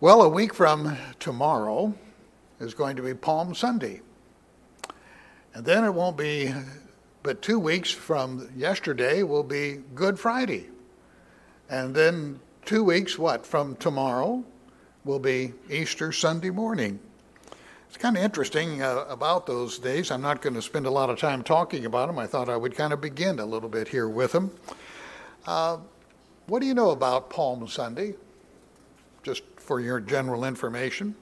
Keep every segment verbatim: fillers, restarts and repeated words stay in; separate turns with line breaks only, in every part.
Well, a week from tomorrow is going to be Palm Sunday. And then it won't be, but two weeks from yesterday will be Good Friday. And then two weeks, what, from tomorrow will be Easter Sunday morning. It's kind of interesting uh, about those days. I'm not going to spend a lot of time talking about them. I thought I would kind of begin a little bit here with them. Uh, what do you know about Palm Sunday? Just for your general information.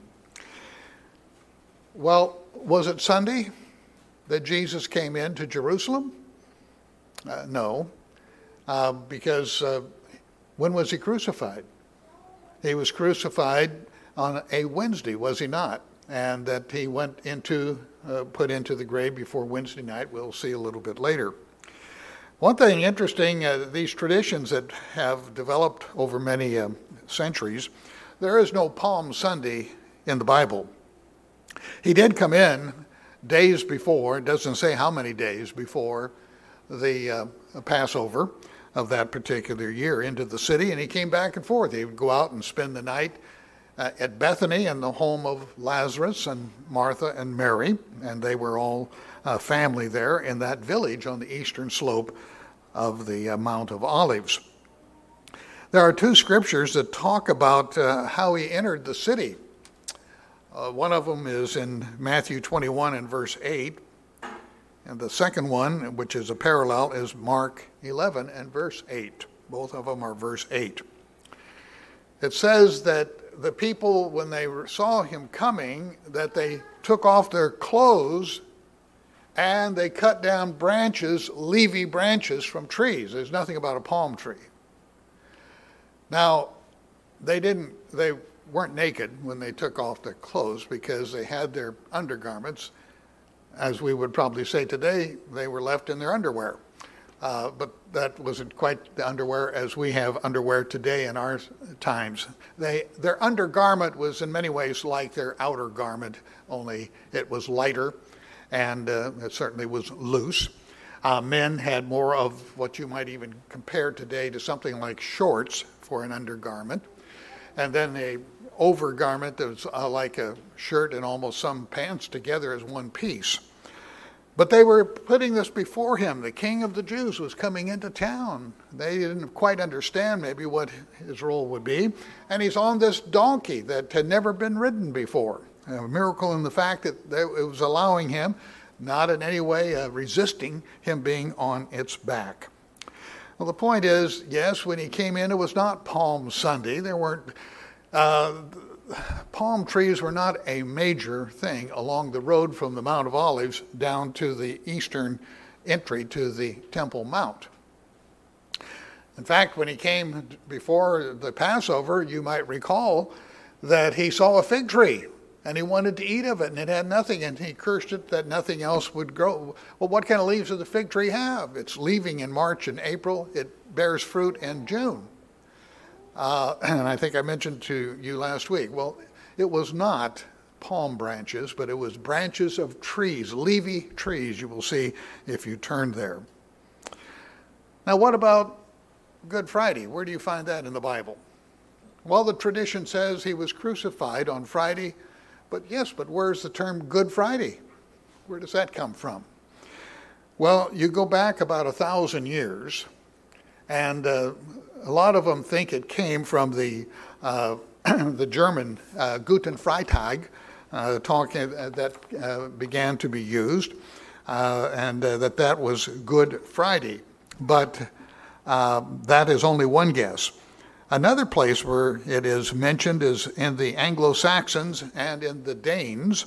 Well, was it Sunday that Jesus came into Jerusalem? Uh, no, uh, because uh, when was he crucified? He was crucified on a Wednesday, was he not? And that he went into, uh, put into the grave before Wednesday night, we'll see a little bit later. One thing interesting, uh, these traditions that have developed over many uh, centuries, there is no Palm Sunday in the Bible. He did come in days before, it doesn't say how many days before the uh, Passover of that particular year into the city, and he came back and forth. He would go out and spend the night uh, at Bethany in the home of Lazarus and Martha and Mary, and they were all uh, family there in that village on the eastern slope of the uh, Mount of Olives. There are two scriptures that talk about uh, how he entered the city. Uh, one of them is in Matthew twenty-one and verse eight. And the second one, which is a parallel, is Mark eleven and verse eight. Both of them are verse eight. It says that the people, when they saw him coming, that they took off their clothes and they cut down branches, leafy branches from trees. There's nothing about a palm tree. Now, they didn't, they weren't naked when they took off their clothes because they had their undergarments. As we would probably say today, they were left in their underwear. Uh, but that wasn't quite the underwear as we have underwear today in our times. They, their undergarment was in many ways like their outer garment, only it was lighter and uh, it certainly was loose. Uh, men had more of what you might even compare today to something like shorts for an undergarment. And then a overgarment that was uh, like a shirt and almost some pants together as one piece. But they were putting this before him. The King of the Jews was coming into town. They didn't quite understand maybe what his role would be. And he's on this donkey that had never been ridden before. A miracle in the fact that it was allowing him, not in any way uh, resisting him being on its back. Well, the point is, yes, when he came in, it was not Palm Sunday. There weren't, uh, palm trees were not a major thing along the road from the Mount of Olives down to the eastern entry to the Temple Mount. In fact, when he came before the Passover, you might recall that he saw a fig tree. And he wanted to eat of it, and it had nothing, and he cursed it that nothing else would grow. Well, what kind of leaves does the fig tree have? It's leaving in March and April. It bears fruit in June. Uh, and I think I mentioned to you last week, well, it was not palm branches, but it was branches of trees, leafy trees, you will see if you turn there. Now, what about Good Friday? Where do you find that in the Bible? Well, the tradition says he was crucified on Friday. But yes, but where's the term Good Friday? Where does that come from? Well, you go back about a thousand years, and uh, a lot of them think it came from the uh, the German uh, Guten Freitag uh, talk uh, that uh, began to be used, uh, and uh, that that was Good Friday. But uh, that is only one guess. Another place where it is mentioned is in the Anglo-Saxons and in the Danes,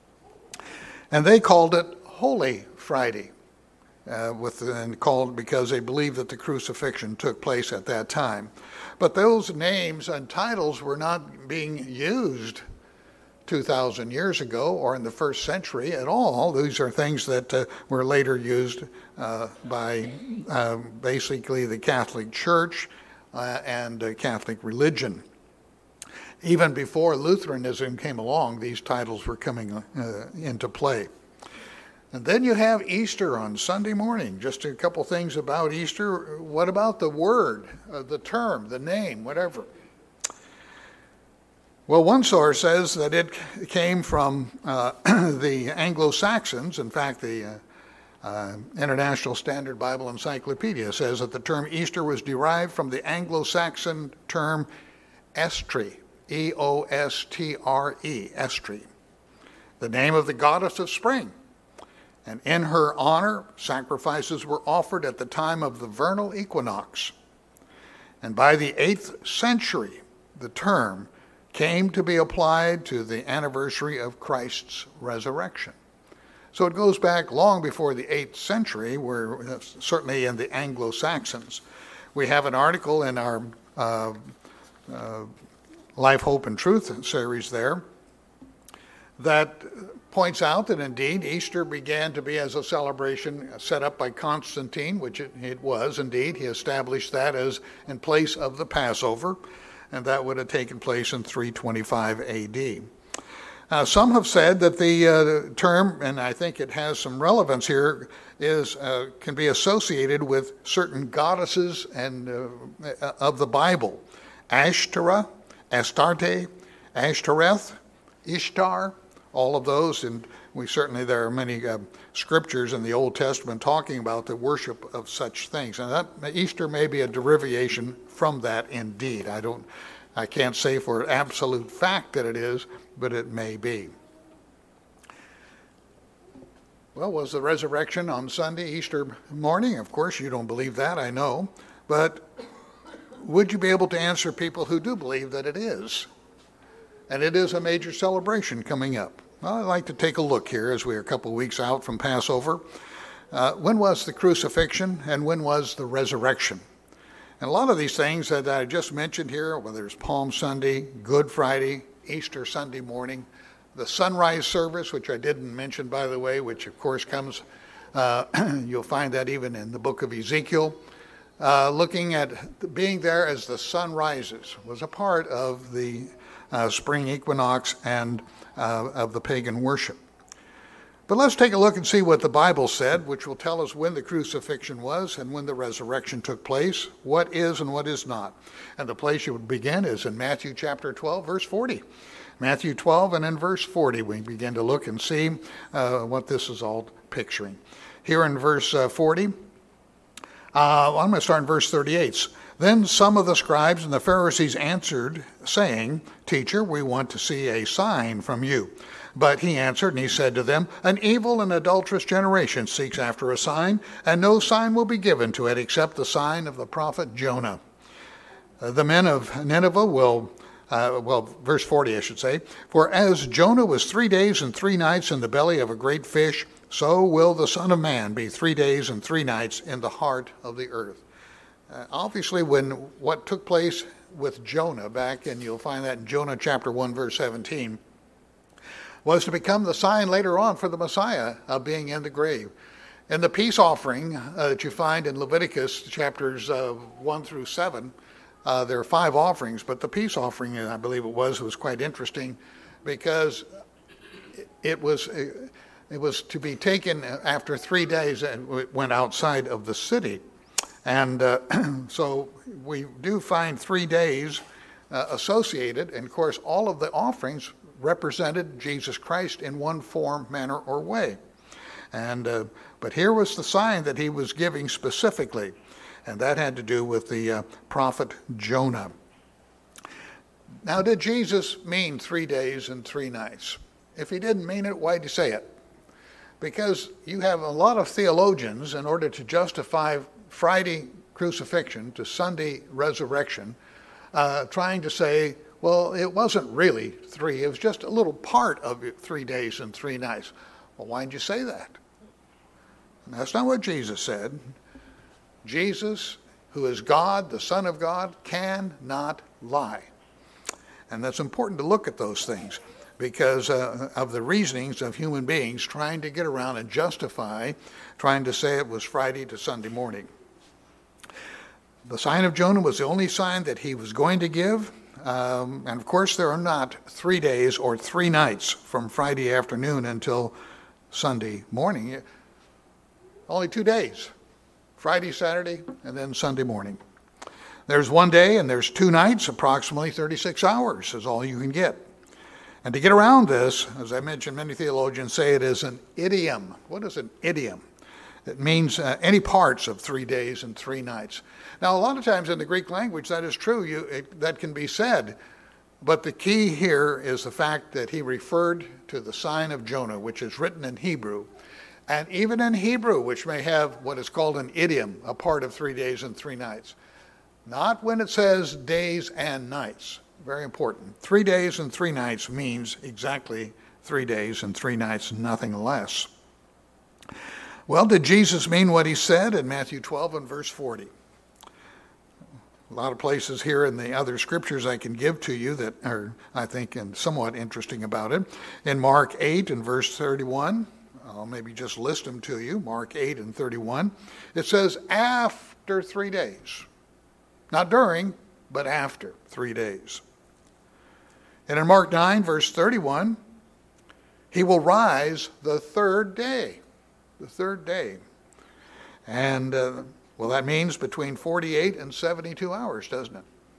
and they called it Holy Friday, uh, with and called because they believed that the crucifixion took place at that time. But those names and titles were not being used two thousand years ago or in the first century at all. These are things that uh, were later used uh, by uh, basically the Catholic Church Uh, and uh, Catholic religion. Even before Lutheranism came along, these titles were coming uh, into play. And then you have Easter on Sunday morning. Just a couple things about Easter. What about the word, uh, the term, the name, whatever? Well, one source says that it came from uh, the Anglo-Saxons. In fact, the uh, uh, International Standard Bible Encyclopedia says that the term Easter was derived from the Anglo-Saxon term Estri, E O S T R E, Estri, the name of the goddess of spring. And in her honor, sacrifices were offered at the time of the vernal equinox. And by the eighth century, the term came to be applied to the anniversary of Christ's resurrection. So it goes back long before the eighth century, where uh, certainly in the Anglo-Saxons. We have an article in our uh, uh, Life, Hope, and Truth series there that points out that indeed Easter began to be as a celebration set up by Constantine, which it, it was indeed. He established that as in place of the Passover, and that would have taken place in three twenty-five A D. Uh, some have said that the uh, term, and I think it has some relevance here, is uh, can be associated with certain goddesses and uh, of the Bible: Ashtoreth, Astarte, Ashtoreth, Ishtar. All of those, and we certainly there are many uh, scriptures in the Old Testament talking about the worship of such things, and that Easter may be a derivation from that. Indeed, I don't, I can't say for an absolute fact that it is, but it may be. Well, was the resurrection on Sunday, Easter morning? Of course, you don't believe that, I know, but would you be able to answer people who do believe that it is? And it is a major celebration coming up. Well, I'd like to take a look here as we are a couple of weeks out from Passover. Uh, when was the crucifixion and when was the resurrection? And a lot of these things that I just mentioned here, whether it's Palm Sunday, Good Friday, Easter Sunday morning, the sunrise service, which I didn't mention, by the way, which of course comes, uh, you'll find that even in the book of Ezekiel, uh, looking at being there as the sun rises was a part of the uh, spring equinox and uh, of the pagan worship. But let's take a look and see what the Bible said, which will tell us when the crucifixion was and when the resurrection took place, what is and what is not. And the place you would begin is in Matthew chapter twelve, verse forty. Matthew twelve and in verse forty, we begin to look and see uh, what this is all picturing. Here in verse uh, forty, uh, I'm going to start in verse thirty-eight. Then some of the scribes and the Pharisees answered, saying, Teacher, we want to see a sign from you. But he answered, and he said to them, An evil and adulterous generation seeks after a sign, and no sign will be given to it except the sign of the prophet Jonah. Uh, the men of Nineveh will, uh, well, verse forty, I should say, For as Jonah was three days and three nights in the belly of a great fish, so will the Son of Man be three days and three nights in the heart of the earth. Uh, obviously, when what took place with Jonah back, and you'll find that in Jonah chapter one, verse seventeen, was to become the sign later on for the Messiah of being in the grave. And the peace offering uh, that you find in Leviticus chapters uh, one through seven, uh, there are five offerings, but the peace offering, I believe it was, was quite interesting because it was it was to be taken after three days and it went outside of the city. And uh, so we do find three days uh, associated, and of course all of the offerings represented Jesus Christ in one form, manner, or way. And uh, but here was the sign that he was giving specifically, and that had to do with the uh, prophet Jonah. Now, did Jesus mean three days and three nights? If he didn't mean it, why'd you say it? Because you have a lot of theologians, in order to justify Friday crucifixion to Sunday resurrection, uh, trying to say, well, it wasn't really three. It was just a little part of three days and three nights. Well, why did you say that? And that's not what Jesus said. Jesus, who is God, the Son of God, cannot lie. And that's important to look at those things because uh, of the reasonings of human beings trying to get around and justify, trying to say it was Friday to Sunday morning. The sign of Jonah was the only sign that he was going to give. Um, and of course, there are not three days or three nights from Friday afternoon until Sunday morning. Only two days, Friday, Saturday, and then Sunday morning. There's one day and there's two nights, approximately thirty-six hours is all you can get. And to get around this, as I mentioned, many theologians say it is an idiom. What is an idiom? It means uh, any parts of three days and three nights. Now, a lot of times in the Greek language, that is true. You, it, that can be said. But the key here is the fact that he referred to the sign of Jonah, which is written in Hebrew. And even in Hebrew, which may have what is called an idiom, a part of three days and three nights. Not when it says days and nights. Very important. Three days and three nights means exactly three days and three nights, nothing less. Well, did Jesus mean what he said in Matthew twelve and verse forty? A lot of places here in the other scriptures I can give to you that are, I think, and somewhat interesting about it. In Mark eight and verse thirty-one, I'll maybe just list them to you. Mark eight and thirty-one. It says, after three days. Not during, but after three days. And in Mark nine, verse thirty-one, he will rise the third day. The third day. And, uh, well, that means between forty-eight and seventy-two hours, doesn't it?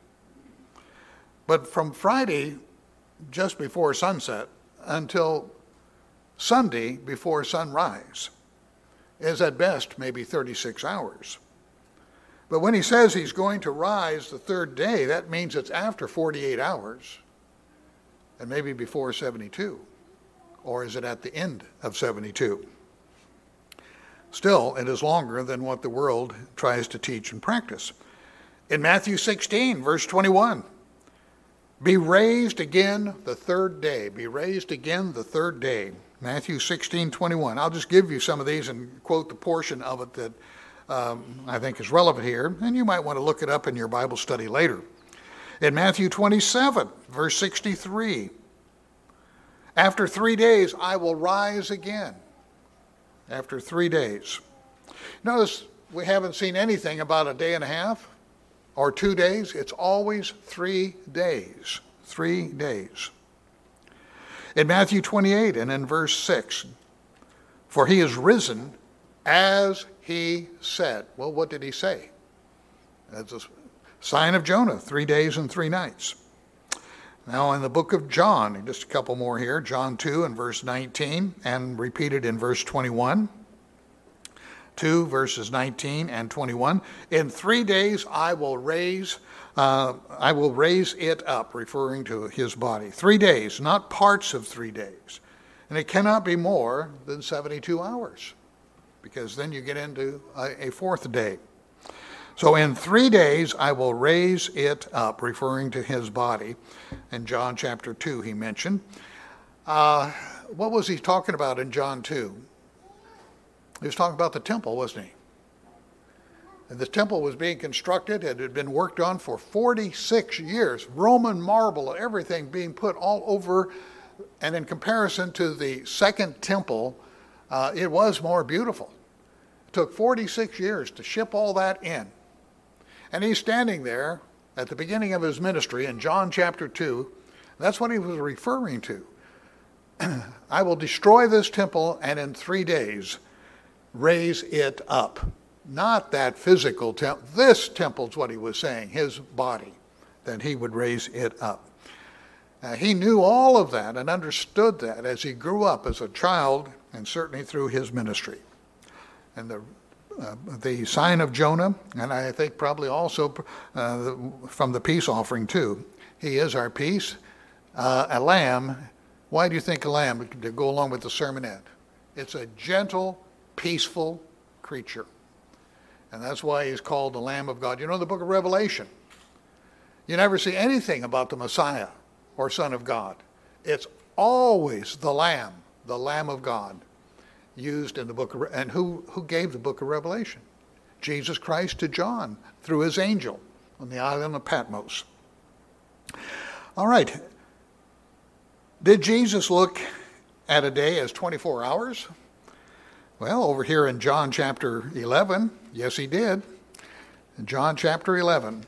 But from Friday, just before sunset, until Sunday before sunrise, is at best maybe thirty-six hours. But when he says he's going to rise the third day, that means it's after forty-eight hours. And maybe before seventy-two. Or is it at the end of seventy-two? Still, it is longer than what the world tries to teach and practice. In Matthew sixteen, verse twenty-one, be raised again the third day. Be raised again the third day. Matthew sixteen, twenty-one. I'll just give you some of these and quote the portion of it that um, I think is relevant here. And you might want to look it up in your Bible study later. In Matthew twenty-seven, verse sixty-three, after three days I will rise again. After three days. Notice we haven't seen anything about a day and a half or two days. It's always three days. Three days. In Matthew twenty-eight and in verse six, for he is risen as he said. Well, what did he say? That's a sign of Jonah, three days and three nights. Now in the book of John, just a couple more here, John two and verse nineteen, and repeated in verse twenty-one. two verses nineteen and twenty-one. In three days I will raise, uh, I will raise it up, referring to his body. Three days, not parts of three days. And it cannot be more than seventy-two hours, because then you get into a, a fourth day. So in three days I will raise it up, referring to his body. In John chapter two he mentioned. Uh, what was he talking about in John two? He was talking about the temple, wasn't he? And the temple was being constructed. It had been worked on for forty-six years. Roman marble, everything being put all over. And in comparison to the second temple, uh, it was more beautiful. It took forty-six years to ship all that in. And he's standing there at the beginning of his ministry in John chapter two. That's what he was referring to. I will destroy this temple and in three days raise it up. Not that physical temple. This temple's what he was saying, his body, that he would raise it up. Uh, he knew all of that and understood that as he grew up as a child and certainly through his ministry. And the Uh, the sign of Jonah, and I think probably also uh, from the peace offering too. He is our peace. Uh, a lamb, why do you think a lamb, to go along with the sermonette? It's a gentle, peaceful creature. And that's why he's called the Lamb of God. You know the book of Revelation, you never see anything about the Messiah or Son of God. It's always the Lamb, the Lamb of God. Used in the book of, and who, who gave the book of Revelation? Jesus Christ to John through his angel on the island of Patmos. All right. Did Jesus look at a day as twenty-four hours? Well, over here in John chapter eleven, yes, he did. In John chapter eleven,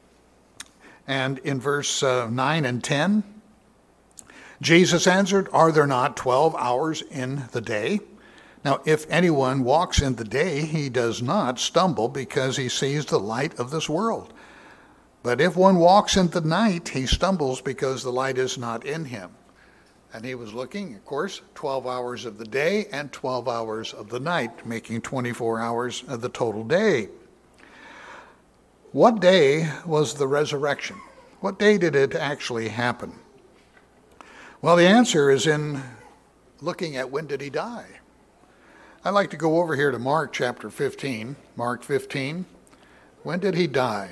and in verse uh, nine and ten, Jesus answered, are there not twelve hours in the day? Now, if anyone walks in the day, he does not stumble because he sees the light of this world. But if one walks in the night, he stumbles because the light is not in him. And he was looking, of course, twelve hours of the day and twelve hours of the night, making twenty-four hours of the total day. What day was the resurrection? What day did it actually happen? Well, the answer is in looking at when did he die. I'd like to go over here to Mark chapter fifteen. Mark fifteen. When did he die?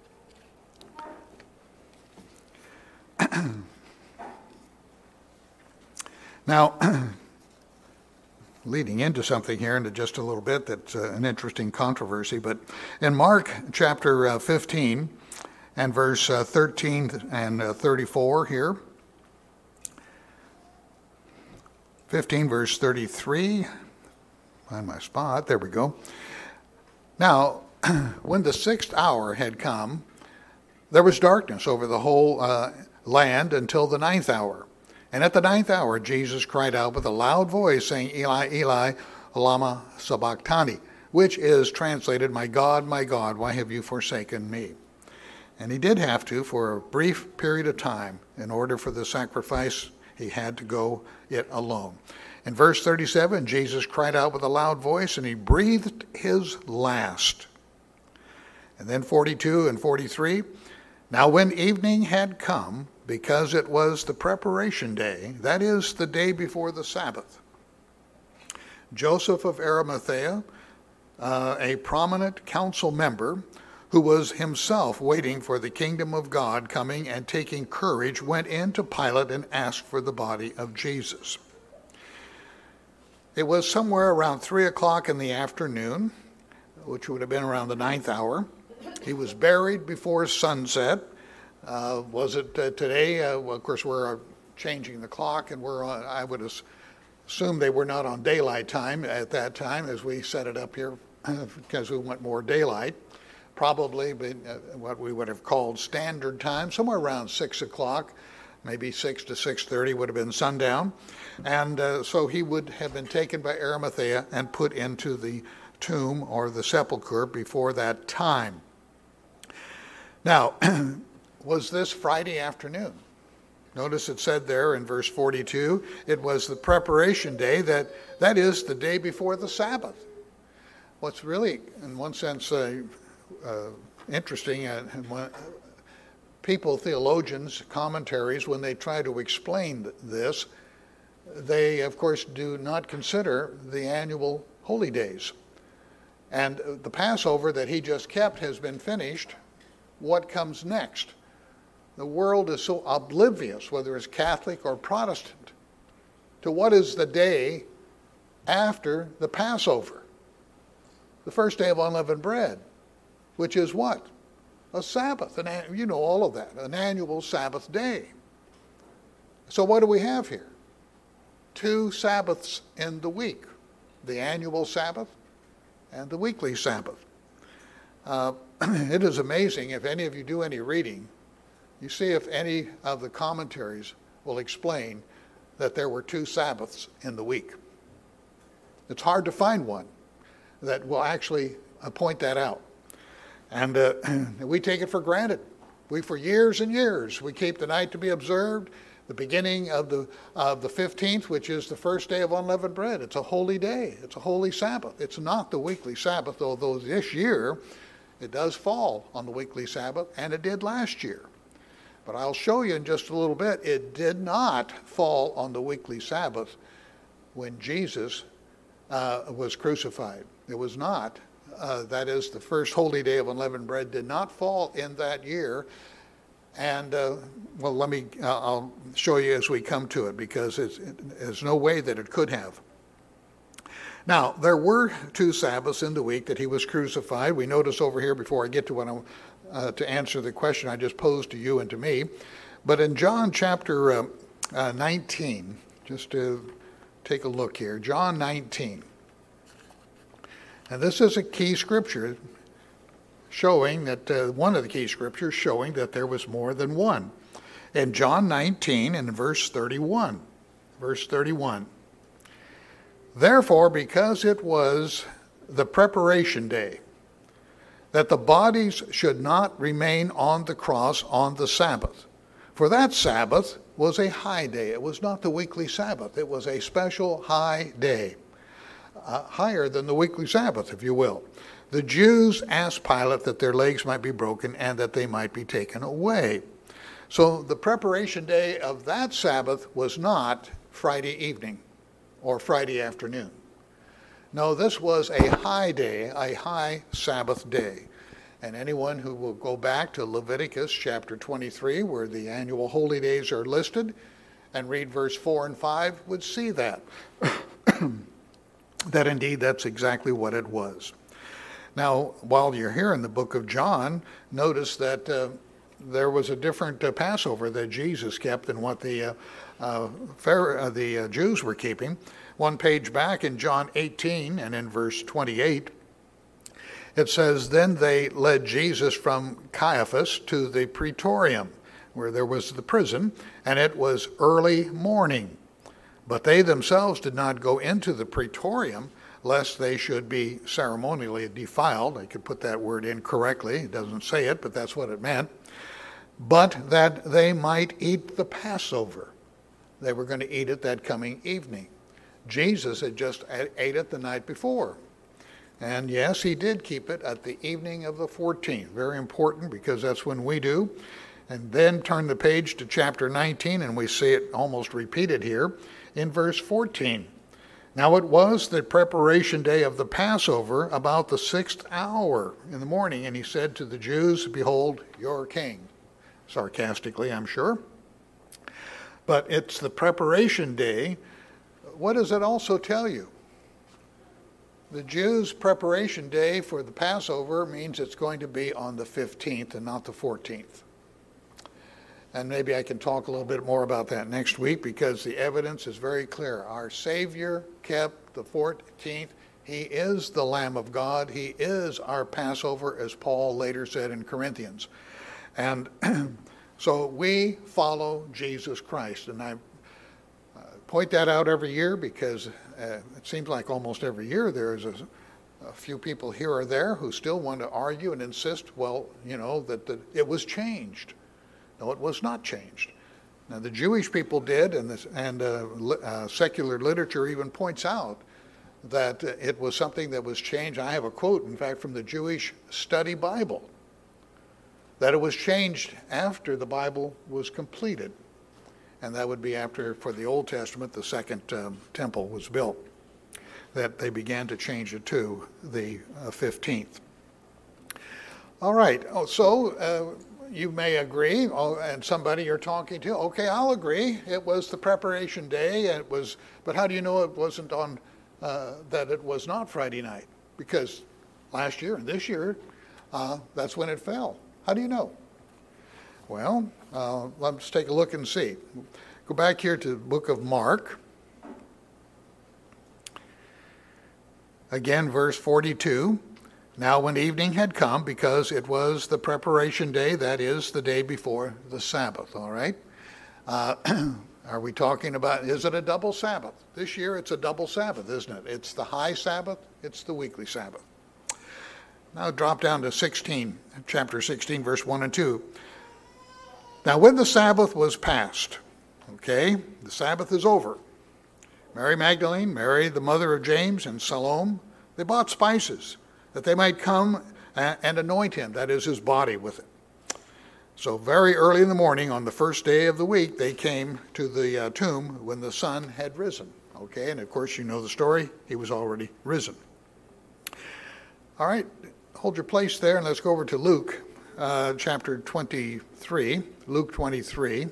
Now, leading into something here into just a little bit that's uh, an interesting controversy, but in Mark chapter uh, fifteen and verse uh, thirteen and uh, thirty-four here, fifteen verse thirty-three, find my spot, there we go. Now, when the sixth hour had come, there was darkness over the whole uh, land until the ninth hour. And at the ninth hour, Jesus cried out with a loud voice, saying, Eli, Eli, lama sabachthani, which is translated, my God, my God, why have you forsaken me? And he did have to for a brief period of time. In order for the sacrifice, he had to go it alone. In verse thirty-seven, Jesus cried out with a loud voice, and he breathed his last. And then forty-two and forty-three, now when evening had come, because it was the preparation day, that is, the day before the Sabbath, Joseph of Arimathea, uh, a prominent council member who was himself waiting for the kingdom of God coming and taking courage, went in to Pilate and asked for the body of Jesus. It was somewhere around three o'clock in the afternoon, which would have been around the ninth hour. He was buried before sunset. Uh, was it uh, today? Uh, well, of course, we're uh, changing the clock, and we're on, I would assume they were not on daylight time at that time as we set it up here because we want more daylight. Probably been, uh, what we would have called standard time, somewhere around six o'clock, maybe six to six thirty would have been sundown. And uh, so he would have been taken by Arimathea and put into the tomb or the sepulcher before that time. Now, was this Friday afternoon? Notice it said there in verse forty-two, it was the preparation day, that that is the day before the Sabbath. What's really, in one sense, uh, uh, interesting, uh, and when people, theologians, commentaries, when they try to explain this, they, of course, do not consider the annual holy days. And the Passover that he just kept has been finished. What comes next? The world is so oblivious, whether it's Catholic or Protestant, to what is the day after the Passover. The first day of unleavened bread, which is what? A Sabbath. An, you know all of that. An annual Sabbath day. So what do we have here? Two Sabbaths in the week. The annual Sabbath and the weekly Sabbath. Uh, it is amazing, if any of you do any reading, you see if any of the commentaries will explain that there were two Sabbaths in the week. It's hard to find one that will actually uh, point that out. And uh, we take it for granted. We, for years and years, we keep the night to be observed, the beginning of the of the fifteenth, which is the first day of unleavened bread. It's a holy day. It's a holy Sabbath. It's not the weekly Sabbath, although this year it does fall on the weekly Sabbath, and it did last year. But I'll show you in just a little bit, it did not fall on the weekly Sabbath when Jesus uh, was crucified. It was not. Uh, that is, the first holy day of unleavened bread did not fall in that year. And, uh, well, let me, uh, I'll show you as we come to it, because it's, it, there's no way that it could have. Now, there were two Sabbaths in the week that he was crucified. We notice over here, before I get to what I uh, to answer the question I just posed to you and to me, but in John chapter uh, uh, nineteen, just to take a look here, John nineteen. And this is a key scripture showing that, uh, one of the key scriptures showing that there was more than one. In John nineteen, in verse thirty-one, verse thirty-one, therefore, because it was the preparation day, that the bodies should not remain on the cross on the Sabbath. For that Sabbath was a high day. It was not the weekly Sabbath. It was a special high day, uh, higher than the weekly Sabbath, if you will. The Jews asked Pilate that their legs might be broken and that they might be taken away. So the preparation day of that Sabbath was not Friday evening or Friday afternoon. No, this was a high day, a high Sabbath day. And anyone who will go back to Leviticus chapter twenty-three, where the annual holy days are listed, and read verse four and five, would see that. That indeed, that's exactly what it was. Now, while you're here in the book of John, notice that uh, there was a different uh, Passover that Jesus kept than what the, uh, uh, Pharaoh, uh, the uh, Jews were keeping. One page back in John eighteen and in verse twenty-eight, it says, "Then they led Jesus from Caiaphas to the praetorium, where there was the prison, and it was early morning. But they themselves did not go into the praetorium, lest they should be ceremonially defiled." I could put that word in correctly. It doesn't say it, but that's what it meant. "But that they might eat the Passover." They were going to eat it that coming evening. Jesus had just ate it the night before. And yes, he did keep it at the evening of the fourteenth. Very important, because that's when we do. And then turn the page to chapter nineteen, and we see it almost repeated here in verse fourteen. "Now it was the preparation day of the Passover, about the sixth hour in the morning. And he said to the Jews, 'Behold, your king.'" Sarcastically, I'm sure. But it's the preparation day. What does it also tell you? The Jews' preparation day for the Passover means it's going to be on the fifteenth and not the fourteenth. And maybe I can talk a little bit more about that next week, because the evidence is very clear. Our Savior kept the fourteenth. He is the Lamb of God. He is our Passover, as Paul later said in Corinthians. And so we follow Jesus Christ. And I uh, point that out every year, because uh, it seems like almost every year there is a, a few people here or there who still want to argue and insist, well, you know, that the, it was changed. No, it was not changed. Now, the Jewish people did, and, this, and uh, li- uh, secular literature even points out that uh, it was something that was changed. I have a quote, in fact, from the Jewish Study Bible, that it was changed after the Bible was completed. And that would be after, for the Old Testament, the second um, temple was built, that they began to change it to the uh, fifteenth. All right, oh, so uh, you may agree, oh, and somebody you're talking to, okay, I'll agree. It was the preparation day, and it was, but how do you know it wasn't on, uh, that it was not Friday night? Because last year and this year, uh, that's when it fell. How do you know? Well, uh, let's take a look and see. Go back here to the book of Mark. Again, verse forty-two. "Now when evening had come," because it was the preparation day, that is the day before the Sabbath, all right? Uh, are we talking about, is it a double Sabbath? This year it's a double Sabbath, isn't it? It's the high Sabbath, it's the weekly Sabbath. Now drop down to sixteen, chapter sixteen, verse one and two. "Now when the Sabbath was past," okay, the Sabbath is over, "Mary Magdalene, Mary the mother of James, and Salome, they bought spices, that they might come and anoint him," that is, his body, with it. So very early in the morning on the first day of the week, they came to the uh, tomb when the sun had risen. Okay, and of course you know the story. He was already risen. All right, hold your place there, and let's go over to Luke uh, chapter twenty-three. Luke twenty-three.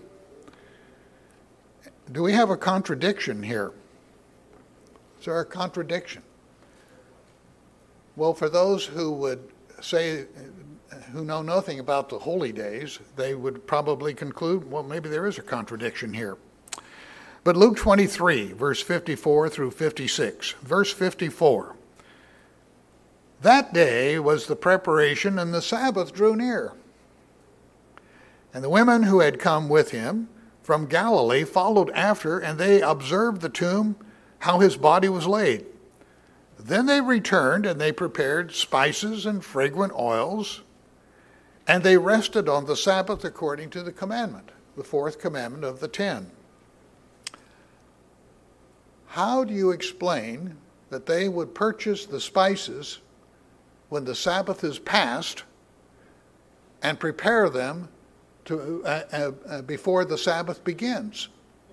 Do we have a contradiction here? Is there a contradiction? Well, for those who would say, who know nothing about the holy days, they would probably conclude, well, maybe there is a contradiction here. But Luke twenty-three, verse fifty-four through fifty-six. Verse fifty-four. "That day was the preparation, and the Sabbath drew near. And the women who had come with him from Galilee followed after, and they observed the tomb, how his body was laid. Then they returned, and they prepared spices and fragrant oils, and they rested on the Sabbath according to the commandment." the fourth commandment of the ten. How do you explain that they would purchase the spices when the Sabbath is past and prepare them to, uh, uh, uh, before the Sabbath begins?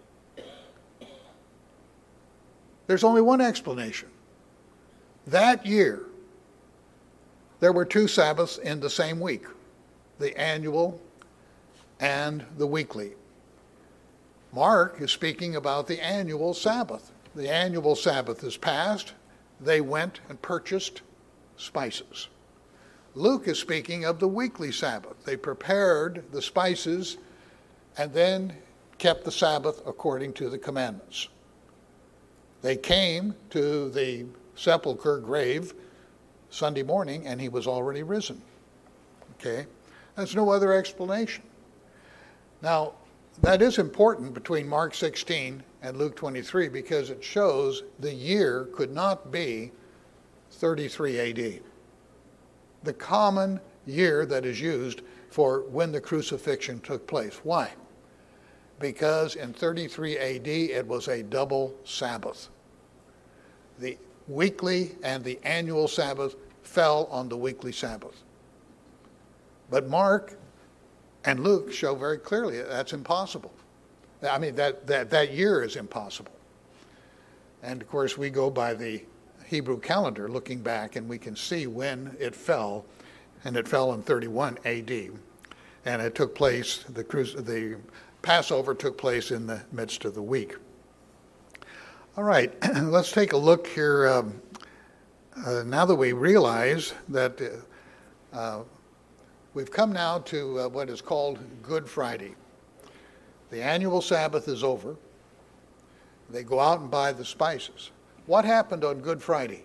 There's only one explanation. That year, there were two Sabbaths in the same week, the annual and the weekly. Mark is speaking about the annual Sabbath. The annual Sabbath is past. They went and purchased spices. Luke is speaking of the weekly Sabbath. They prepared the spices and then kept the Sabbath according to the commandments. They came to the sepulchre grave Sunday morning and he was already risen. Okay? There's no other explanation. Now, that is important between Mark sixteen and Luke twenty-three because it shows the year could not be thirty-three A D. The common year that is used for when the crucifixion took place. Why? Because in thirty-three A D it was a double Sabbath. The weekly and the annual Sabbath fell on the weekly Sabbath. But Mark and Luke show very clearly that's impossible. I mean, that, that, that year is impossible. And of course, we go by the Hebrew calendar looking back, and we can see when it fell, and it fell in thirty-one A D. And it took place, the, the Passover took place in the midst of the week. All right, let's take a look here. Um, uh, now that we realize that uh, uh, we've come now to uh, what is called Good Friday. The annual Sabbath is over. They go out and buy the spices. What happened on Good Friday?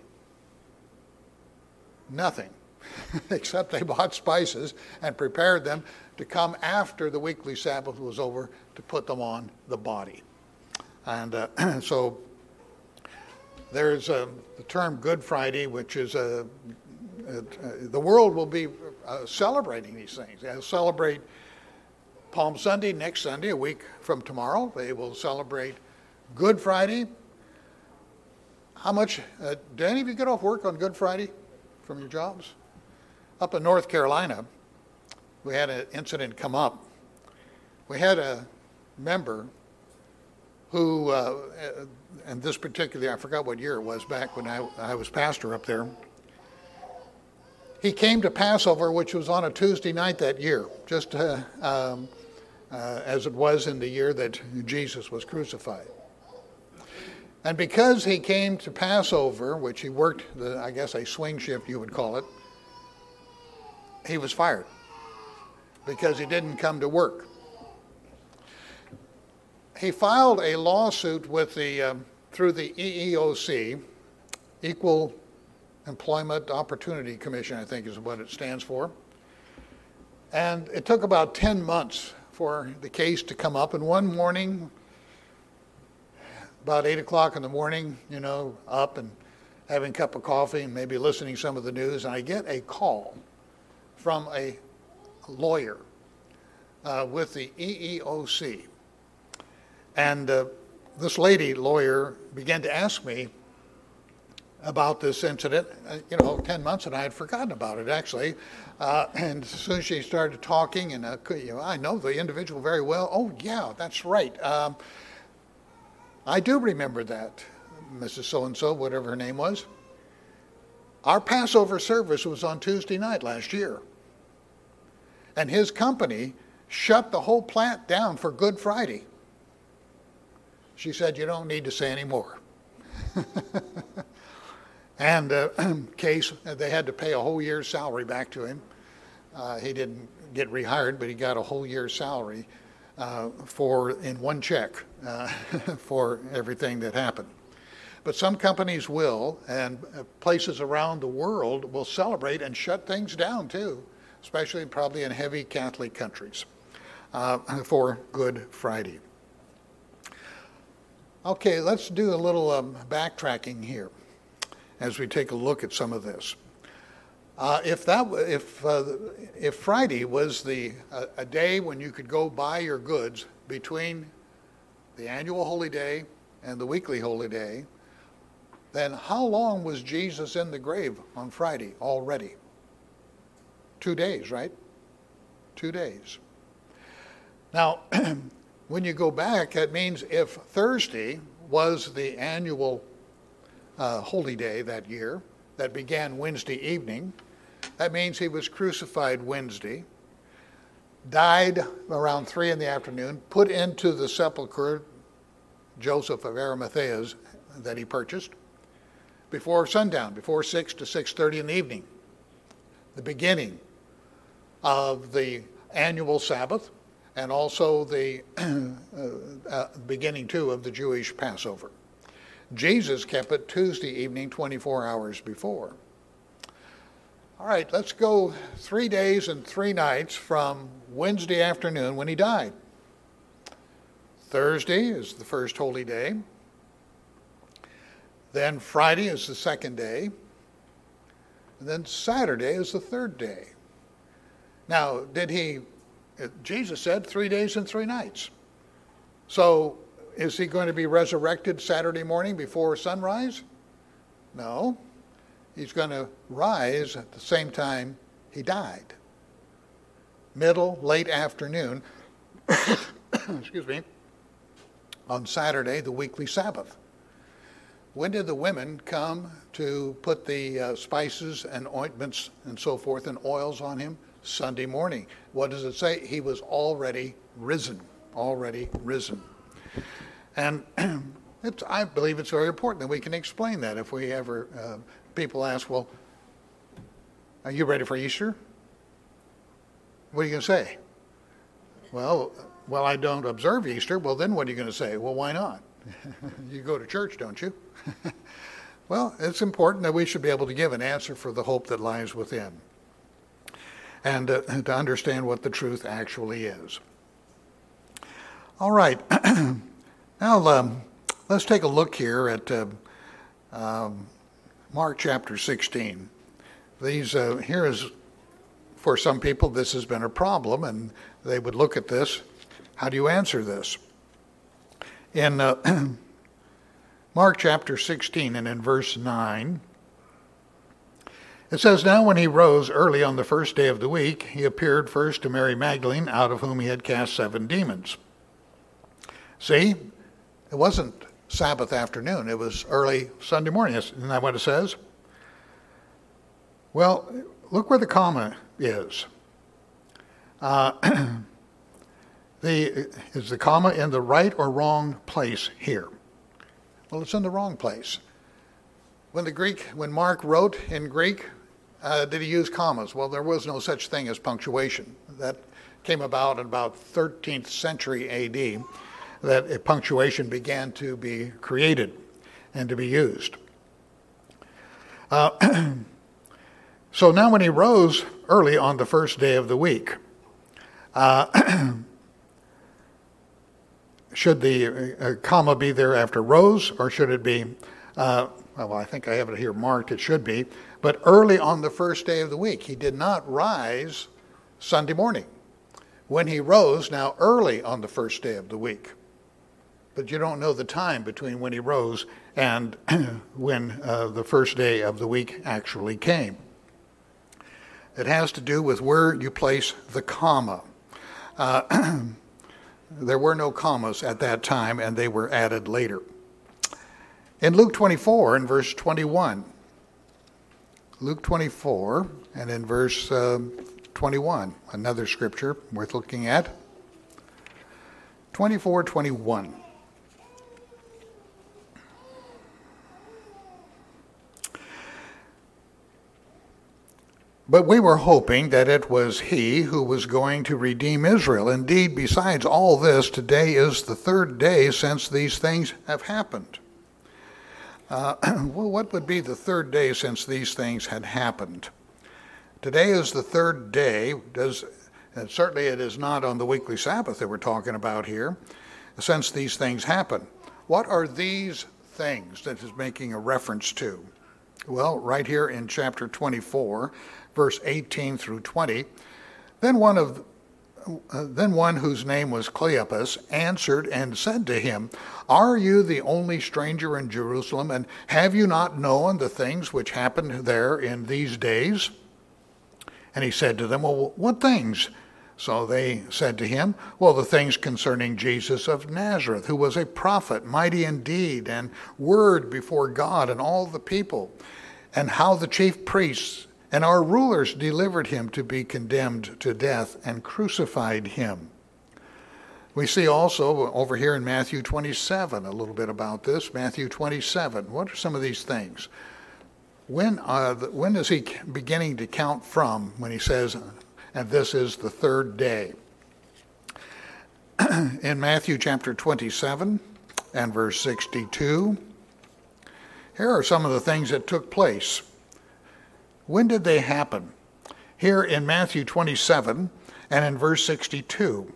Nothing, except they bought spices and prepared them to come after the weekly Sabbath was over to put them on the body. And uh, so there's uh, the term Good Friday, which is a, a, a the world will be uh, celebrating these things. They'll celebrate Palm Sunday next Sunday, a week from tomorrow. They will celebrate Good Friday. How much, uh, do any of you get off work on Good Friday from your jobs? Up in North Carolina, we had an incident come up. We had a member who, uh, and this particular, I forgot what year it was, back when I, I was pastor up there. He came to Passover, which was on a Tuesday night that year, just uh, um, uh, as it was in the year that Jesus was crucified. And because he came to Passover, which he worked, the, I guess a swing shift you would call it, he was fired because he didn't come to work. He filed a lawsuit with the um, through the E E O C, Equal Employment Opportunity Commission, I think is what it stands for. And it took about ten months for the case to come up. And one morning, about eight o'clock in the morning, you know, up and having a cup of coffee and maybe listening to some of the news, and I get a call from a lawyer uh, with the E E O C. And uh, this lady lawyer began to ask me about this incident, uh, you know, ten months, and I had forgotten about it, actually. Uh, and as soon as she started talking, and uh, you know, I know the individual very well. Oh, yeah, that's right. Um, I do remember that, Missus So-and-so, whatever her name was. Our Passover service was on Tuesday night last year. And his company shut the whole plant down for Good Friday. She said, you don't need to say any more. And uh, case, they had to pay a whole year's salary back to him. Uh, he didn't get rehired, but he got a whole year's salary uh, for in one check uh, for everything that happened. But some companies will, and places around the world will celebrate and shut things down too, especially probably in heavy Catholic countries, uh, for Good Friday. Okay, let's do a little um, backtracking here as we take a look at some of this. Uh, if that, if uh, if Friday was the uh, a day when you could go buy your goods between the annual holy day and the weekly holy day, then how long was Jesus in the grave on Friday already? Two days, right? Two days. Now, when you go back, that means if Thursday was the annual uh, holy day that year, that began Wednesday evening, that means he was crucified Wednesday, died around three in the afternoon, put into the sepulcher, Joseph of Arimathea's, that he purchased, before sundown, before six to six thirty in the evening, the beginning of the annual Sabbath, and also the uh, uh, beginning, too, of the Jewish Passover. Jesus kept it Tuesday evening, twenty-four hours before. All right, let's go three days and three nights from Wednesday afternoon when he died. Thursday is the first holy day. Then Friday is the second day. And then Saturday is the third day. Now, did he, Jesus said three days and three nights. So is he going to be resurrected Saturday morning before sunrise? No. He's going to rise at the same time he died. Middle, late afternoon, excuse me, on Saturday, the weekly Sabbath. When did the women come to put the uh, spices and ointments and so forth and oils on him? Sunday morning. What does it say? He was already risen. Already risen. And it's, I believe it's very important that we can explain that if we ever, uh, people ask, well, are you ready for Easter? What are you going to say? Well, well, I don't observe Easter. Well, then what are you going to say? Well, why not? You go to church, don't you? Well, it's important that we should be able to give an answer for the hope that lies within, and uh, to understand what the truth actually is. All right. Now, um, let's take a look here at uh, um, Mark chapter sixteen. These uh, here is, for some people, this has been a problem, and they would look at this. How do you answer this? In uh, Mark chapter sixteen and in verse nine, it says, "Now when he rose early on the first day of the week, he appeared first to Mary Magdalene, out of whom he had cast seven demons." See, it wasn't Sabbath afternoon. It was early Sunday morning. Isn't that what it says? Well, look where the comma is. Uh, the, is the comma in the right or wrong place here? Well, it's in the wrong place. When the Greek, when Mark wrote in Greek, uh, did he use commas? Well, there was no such thing as punctuation. That came about in about thirteenth century A D, that a punctuation began to be created and to be used. Uh, so now when he rose early on the first day of the week, uh, should the uh, comma be there after rose, or should it be, uh, well, I think I have it here marked, it should be, but early on the first day of the week. He did not rise Sunday morning. When he rose, now early on the first day of the week. But you don't know the time between when he rose and when uh, the first day of the week actually came. It has to do with where you place the comma. Uh, there were no commas at that time, and they were added later. In Luke twenty-four, in verse twenty-one, Luke twenty-four, and in verse uh, twenty-one, another scripture worth looking at. twenty-four twenty-one. "But we were hoping that it was he who was going to redeem Israel. Indeed, besides all this, today is the third day since these things have happened." Uh, well, what would be the third day since these things had happened? Today is the third day. Does, and certainly it is not on the weekly Sabbath that we're talking about here, since these things happen. What are these things that is making a reference to? Well, right here in chapter twenty-four, verse eighteen through twenty, then one of uh, then one whose name was Cleopas answered and said to him, "Are you the only stranger in Jerusalem, and have you not known the things which happened there in these days?" And he said to them, "Well, what things?" So they said to him, "Well, the things concerning Jesus of Nazareth, who was a prophet, mighty in deed and word before God and all the people, and how the chief priests and our rulers delivered him to be condemned to death and crucified him." We see also over here in Matthew twenty-seven a little bit about this. Matthew twenty-seven. What are some of these things? When, uh, when is he beginning to count from when he says, "And this is the third day"? In Matthew chapter twenty-seven and verse sixty-two, here are some of the things that took place. When did they happen? Here in Matthew twenty-seven and in verse sixty-two.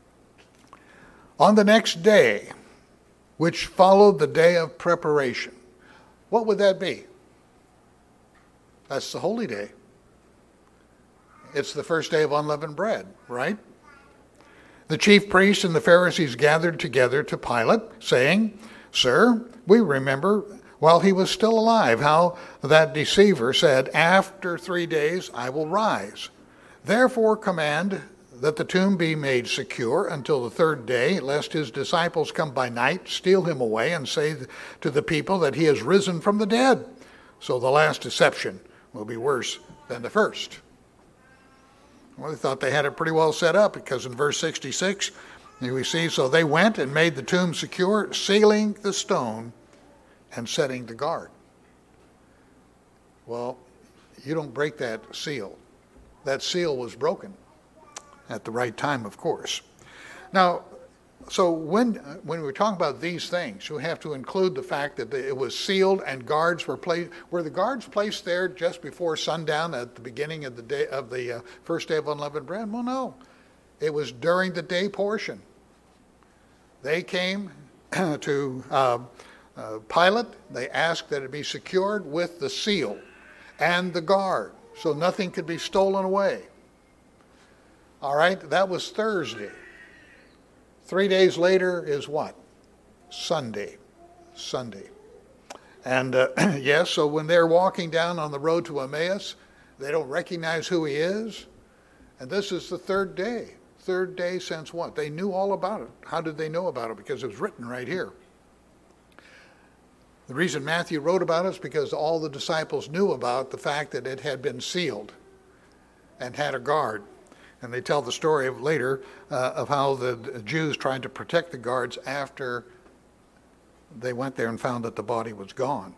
On the next day, which followed the day of preparation. What would that be? That's the holy day. It's the first day of unleavened bread, right? The chief priests and the Pharisees gathered together to Pilate, saying, "Sir, we remember while he was still alive how that deceiver said, 'After three days I will rise.' Therefore command that the tomb be made secure until the third day, lest his disciples come by night, steal him away, and say to the people that he has risen from the dead. So the last deception will be worse than the first." Well, they thought they had it pretty well set up, because in verse sixty-six, we see, "So they went and made the tomb secure, sealing the stone and setting the guard." Well, you don't break that seal. That seal was broken at the right time, of course. Now, so when when we're talking about these things, you have to include the fact that it was sealed and guards were placed. Were the guards placed there just before sundown at the beginning of the day of the uh, first day of unleavened bread? Well, no. It was during the day portion. They came to uh, uh, Pilate. They asked that it be secured with the seal and the guard, so nothing could be stolen away. All right, that was Thursday. Three days later is what? Sunday. Sunday. And uh, yes, so when they're walking down on the road to Emmaus, they don't recognize who he is. And this is the third day. Third day since what? They knew all about it. How did they know about it? Because it was written right here. The reason Matthew wrote about it is because all the disciples knew about the fact that it had been sealed and had a guard. And they tell the story of later uh, of how the Jews tried to protect the guards after they went there and found that the body was gone.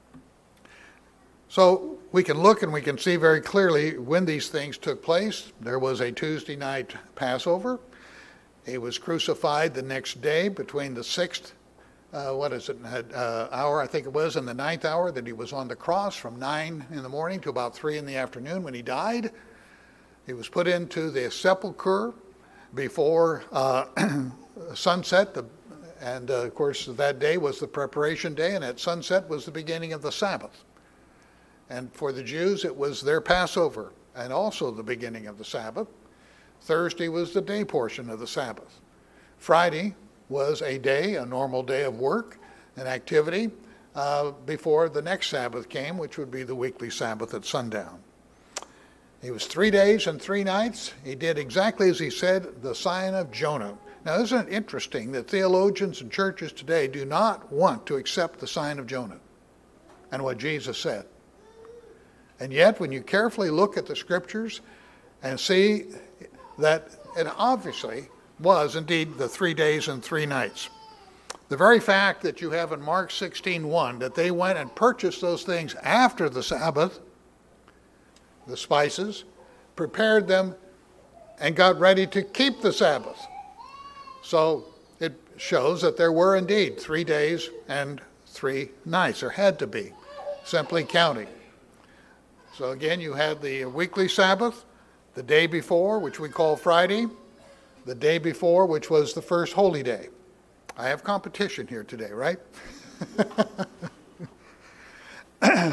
So we can look and we can see very clearly when these things took place. There was a Tuesday night Passover. He was crucified the next day between the sixth, uh, what is it, uh, hour, I think it was, and the ninth hour that he was on the cross, from nine in the morning to about three in the afternoon when he died. He was put into the sepulcher before uh, sunset, the, and uh, of course that day was the preparation day, and at sunset was the beginning of the Sabbath. And for the Jews it was their Passover, and also the beginning of the Sabbath. Thursday was the day portion of the Sabbath. Friday was a day, a normal day of work and activity uh, before the next Sabbath came, which would be the weekly Sabbath at sundown. He was three days and three nights. He did exactly as he said, the sign of Jonah. Now, isn't it interesting that theologians and churches today do not want to accept the sign of Jonah and what Jesus said? And yet, when you carefully look at the scriptures and see that it obviously was indeed the three days and three nights. The very fact that you have in Mark sixteen one that they went and purchased those things after the Sabbath, the spices, prepared them, and got ready to keep the Sabbath. So it shows that there were indeed three days and three nights. There had to be, simply counting. So again, you had the weekly Sabbath, the day before, which we call Friday, the day before, which was the first holy day. I have competition here today, right? I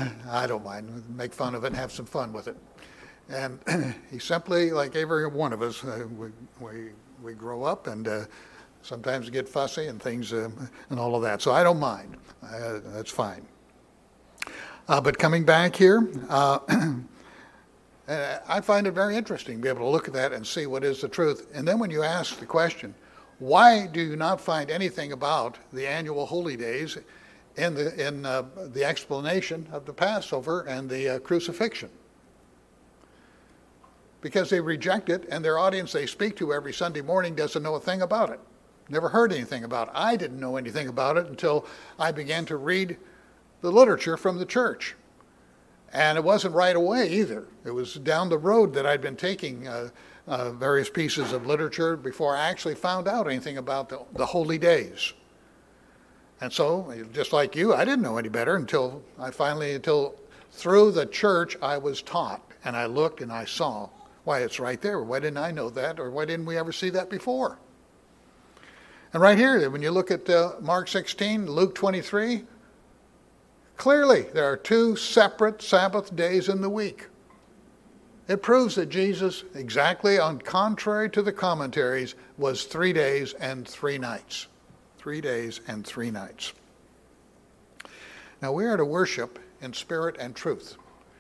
don't mind. Make fun of it and have some fun with it. And he simply, like every one of us, uh, we, we, we grow up and uh, sometimes get fussy and things uh, and all of that. So I don't mind. Uh, that's fine. Uh, but coming back here, uh, I find it very interesting to be able to look at that and see what is the truth. And then when you ask the question, why do you not find anything about the annual holy days in the in uh, the explanation of the Passover and the uh, crucifixion? Because they reject it, and their audience they speak to every Sunday morning doesn't know a thing about it. Never heard anything about it. I didn't know anything about it until I began to read the literature from the church. And it wasn't right away either. It was down the road that I'd been taking uh, uh, various pieces of literature before I actually found out anything about the, the holy days. And so, just like you, I didn't know any better until I finally, until through the church I was taught. And I looked and I saw, why, it's right there. Why didn't I know that? Or why didn't we ever see that before? And right here, when you look at uh, Mark sixteen, Luke twenty-three, clearly there are two separate Sabbath days in the week. It proves that Jesus, exactly on contrary to the commentaries, was three days and three nights. Three days and three nights. Now we are to worship in spirit and truth.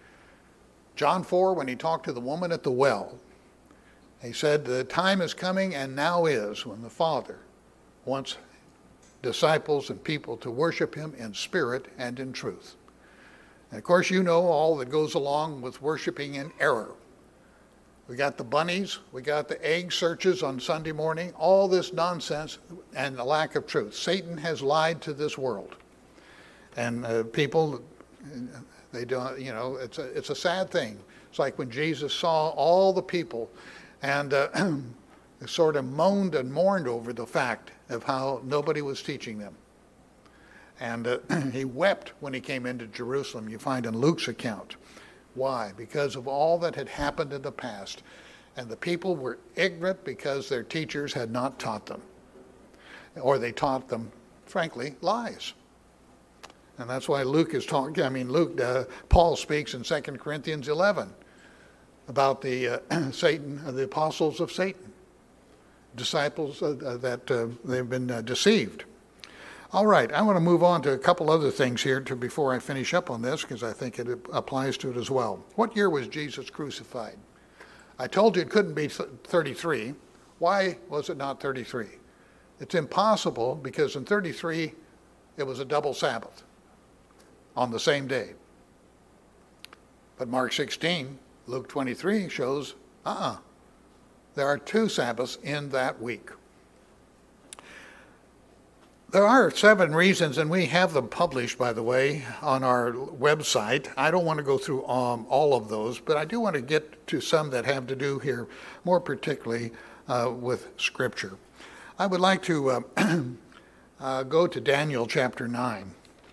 John four, when he talked to the woman at the well, he said, the time is coming and now is when the Father wants disciples and people to worship him in spirit and in truth. And of course, you know all that goes along with worshiping in error. We got the bunnies, we got the egg searches on Sunday morning, all this nonsense and the lack of truth. Satan has lied to this world. And uh, people, they don't, you know, it's a, it's a sad thing. It's like when Jesus saw all the people and uh, sort of moaned and mourned over the fact of how nobody was teaching them. And uh, he wept when he came into Jerusalem, you find in Luke's account. Why? Because of all that had happened in the past. And the people were ignorant because their teachers had not taught them. Or they taught them, frankly, lies. And that's why Luke is talking, I mean, Luke, uh, Paul speaks in Second Corinthians eleven about the uh, Satan, uh, the apostles of Satan, disciples uh, uh, that uh, they've been uh, deceived. All right, I want to move on to a couple other things here to, before I finish up on this, because I think it applies to it as well. What year was Jesus crucified? I told you it couldn't be thirty-three. Why was it not thirty-three? It's impossible because in thirty-three it was a double Sabbath on the same day. But Mark sixteen, Luke twenty-three shows, uh-uh, there are two Sabbaths in that week. There are seven reasons, and we have them published, by the way, on our website. I don't want to go through um, all of those, but I do want to get to some that have to do here, more particularly uh, with Scripture. I would like to uh, uh, go to Daniel chapter nine.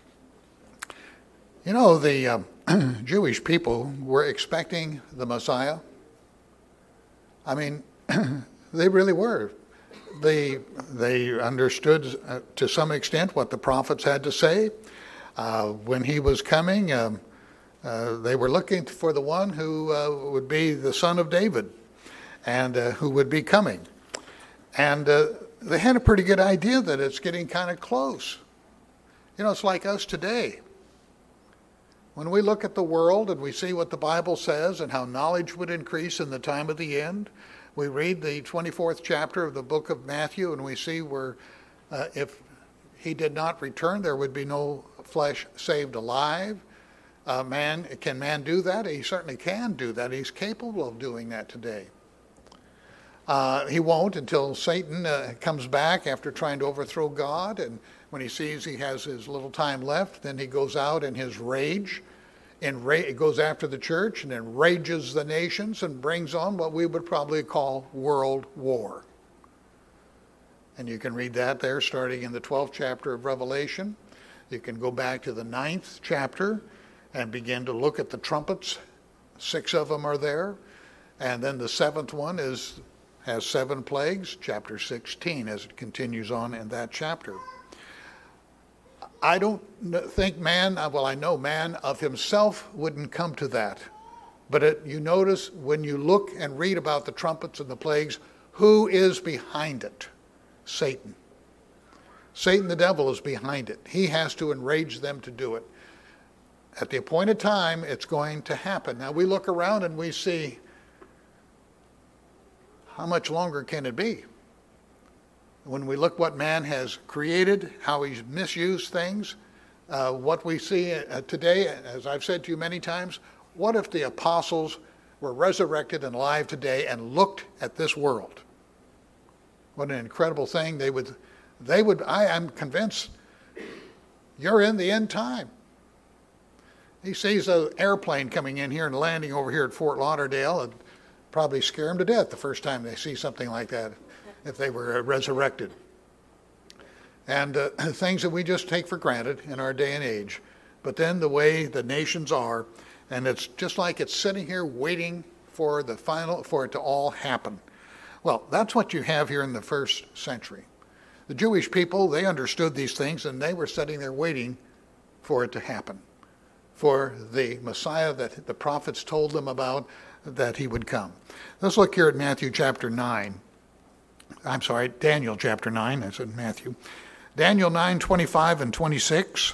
You know, the uh, Jewish people were expecting the Messiah. I mean, they really were. They, they understood uh, to some extent what the prophets had to say. Uh, when he was coming, um, uh, they were looking for the one who uh, would be the son of David and uh, who would be coming. And uh, they had a pretty good idea that it's getting kind of close. You know, it's like us today. When we look at the world and we see what the Bible says and how knowledge would increase in the time of the end, we read the twenty-fourth chapter of the book of Matthew, and we see where uh, if he did not return, there would be no flesh saved alive. Uh, man, can man do that? He certainly can do that. He's capable of doing that today. Uh, he won't until Satan uh, comes back after trying to overthrow God, and when he sees he has his little time left, then he goes out in his rage. And ra- goes after the church and then rages the nations and brings on what we would probably call world war. And you can read that there starting in the twelfth chapter of Revelation. You can go back to the ninth chapter and begin to look at the trumpets. Six of them are there. And then the seventh one is has seven plagues, chapter sixteen, as it continues on in that chapter. I don't think man, well, I know man of himself wouldn't come to that. But it, you notice when you look and read about the trumpets and the plagues, who is behind it? Satan. Satan, the devil, is behind it. He has to enrage them to do it. At the appointed time, it's going to happen. Now we look around and we see, how much longer can it be? When we look what man has created, how he's misused things, uh, what we see uh, today, as I've said to you many times, what if the apostles were resurrected and alive today and looked at this world? What an incredible thing. They would, they would, I am convinced, you're in the end time. He sees an airplane coming in here and landing over here at Fort Lauderdale, and probably scare them to death the first time they see something like that, if they were resurrected. And uh, things that we just take for granted in our day and age. But then the way the nations are, and it's just like it's sitting here waiting for the final, for it to all happen. Well, that's what you have here in the first century. The Jewish people, they understood these things, and they were sitting there waiting for it to happen, for the Messiah that the prophets told them about, that he would come. Let's look here at Matthew chapter nine. I'm sorry, Daniel chapter nine, I said Matthew. Daniel nine, twenty-five and twenty-six.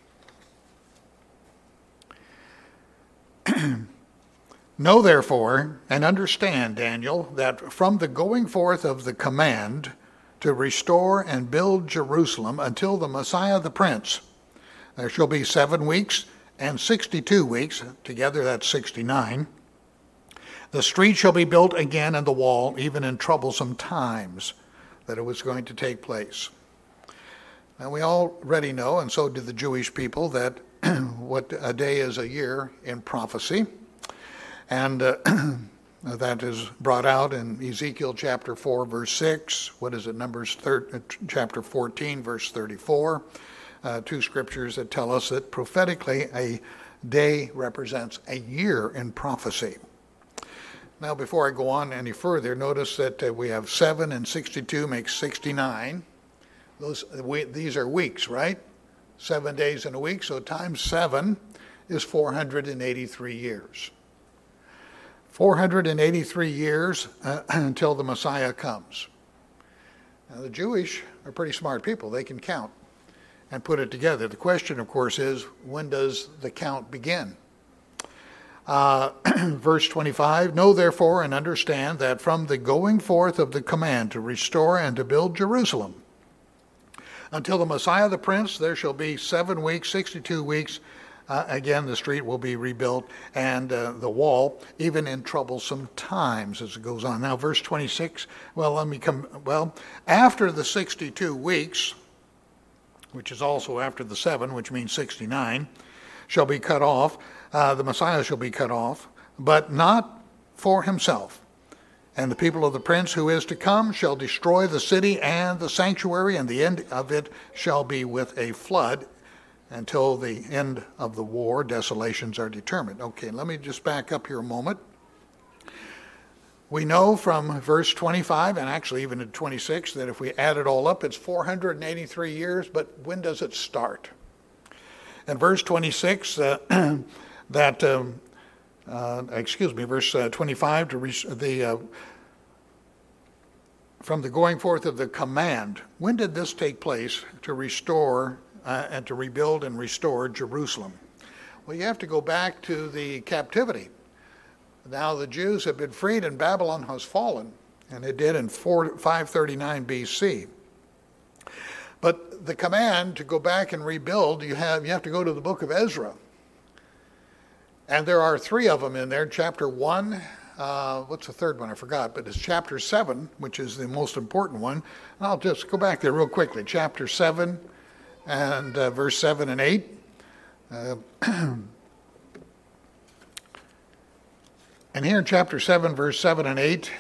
Know therefore, and understand, Daniel, that from the going forth of the command to restore and build Jerusalem until the Messiah the Prince, there shall be seven weeks and sixty-two weeks, together that's sixty-nine. The street shall be built again and the wall, even in troublesome times, that it was going to take place. And we already know, and so did the Jewish people, that what a day is a year in prophecy. And uh, that is brought out in Ezekiel chapter four, verse six. What is it? Numbers thir- chapter fourteen, verse thirty-four. Uh, two scriptures that tell us that prophetically a day represents a year in prophecy. Now, before I go on any further, notice that uh, we have seven and sixty-two makes sixty-nine. Those we, these are weeks, right? Seven days in a week, so times seven is four hundred eighty-three years. four hundred eighty-three years uh, until the Messiah comes. Now, the Jewish are pretty smart people. They can count and put it together. The question, of course, is when does the count begin? Uh, verse twenty-five, know therefore and understand that from the going forth of the command to restore and to build Jerusalem until the Messiah the Prince, there shall be seven weeks, sixty-two weeks. Uh, again, the street will be rebuilt and uh, the wall, even in troublesome times as it goes on. Now, verse twenty-six, well, let me come, well, after the sixty-two weeks, which is also after the seven, which means sixty-nine, shall be cut off. Uh, the Messiah shall be cut off, but not for himself. And the people of the prince who is to come shall destroy the city and the sanctuary, and the end of it shall be with a flood until the end of the war. Desolations are determined. Okay, let me just back up here a moment. We know from verse twenty-five, and actually even in twenty-six, that if we add it all up, it's four hundred eighty-three years, but when does it start? In verse twenty-six, uh, that, um, uh, excuse me, verse uh, twenty-five, to re- the uh, from the going forth of the command, when did this take place to restore uh, and to rebuild and restore Jerusalem? Well, you have to go back to the captivity. Now the Jews have been freed and Babylon has fallen, and it did in five thirty-nine B C. But the command to go back and rebuild, you have you have to go to the book of Ezra. And there are three of them in there. Chapter one, uh, what's the third one? I forgot, but it's chapter seven, which is the most important one. And I'll just go back there real quickly. Chapter seven and uh, verse seven and eight. Uh, and here in chapter seven, verse seven and eight,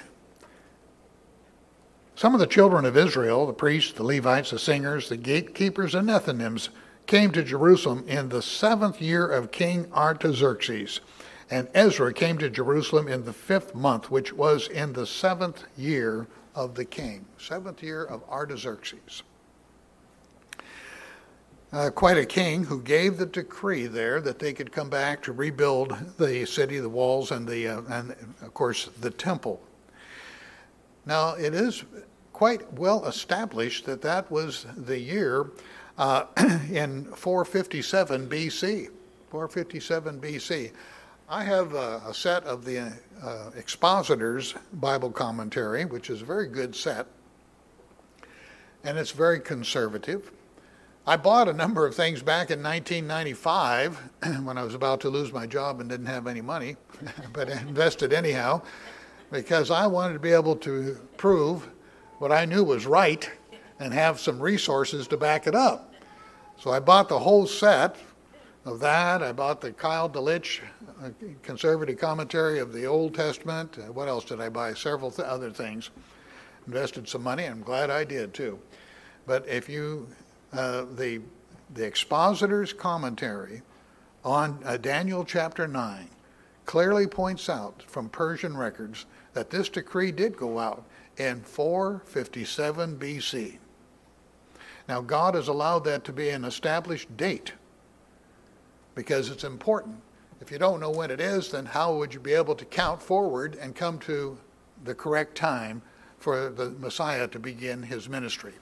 some of the children of Israel, the priests, the Levites, the singers, the gatekeepers, and Nethinims, came to Jerusalem in the seventh year of King Artaxerxes. And Ezra came to Jerusalem in the fifth month, which was in the seventh year of the king. Seventh year of Artaxerxes. uh, quite a king who gave the decree there that they could come back to rebuild the city, the walls, and the uh, and of course the temple. Now it is quite well established that that was the year uh, in four fifty-seven B C. four fifty-seven B C. I have a, a set of the uh, Expositor's Bible Commentary, which is a very good set, and it's very conservative. I bought a number of things back in nineteen ninety-five when I was about to lose my job and didn't have any money, but I invested anyhow because I wanted to be able to prove what I knew was right and have some resources to back it up. So I bought the whole set of that. I bought the Kyle DeLitch uh, conservative commentary of the Old Testament. Uh, what else did I buy? Several th- other things. Invested some money. I'm glad I did too. But if you, uh, the the Expositor's Commentary on uh, Daniel chapter nine clearly points out from Persian records that this decree did go out in four fifty-seven B C. Now God has allowed that to be an established date because it's important. If you don't know when it is, then how would you be able to count forward and come to the correct time for the Messiah to begin his ministry?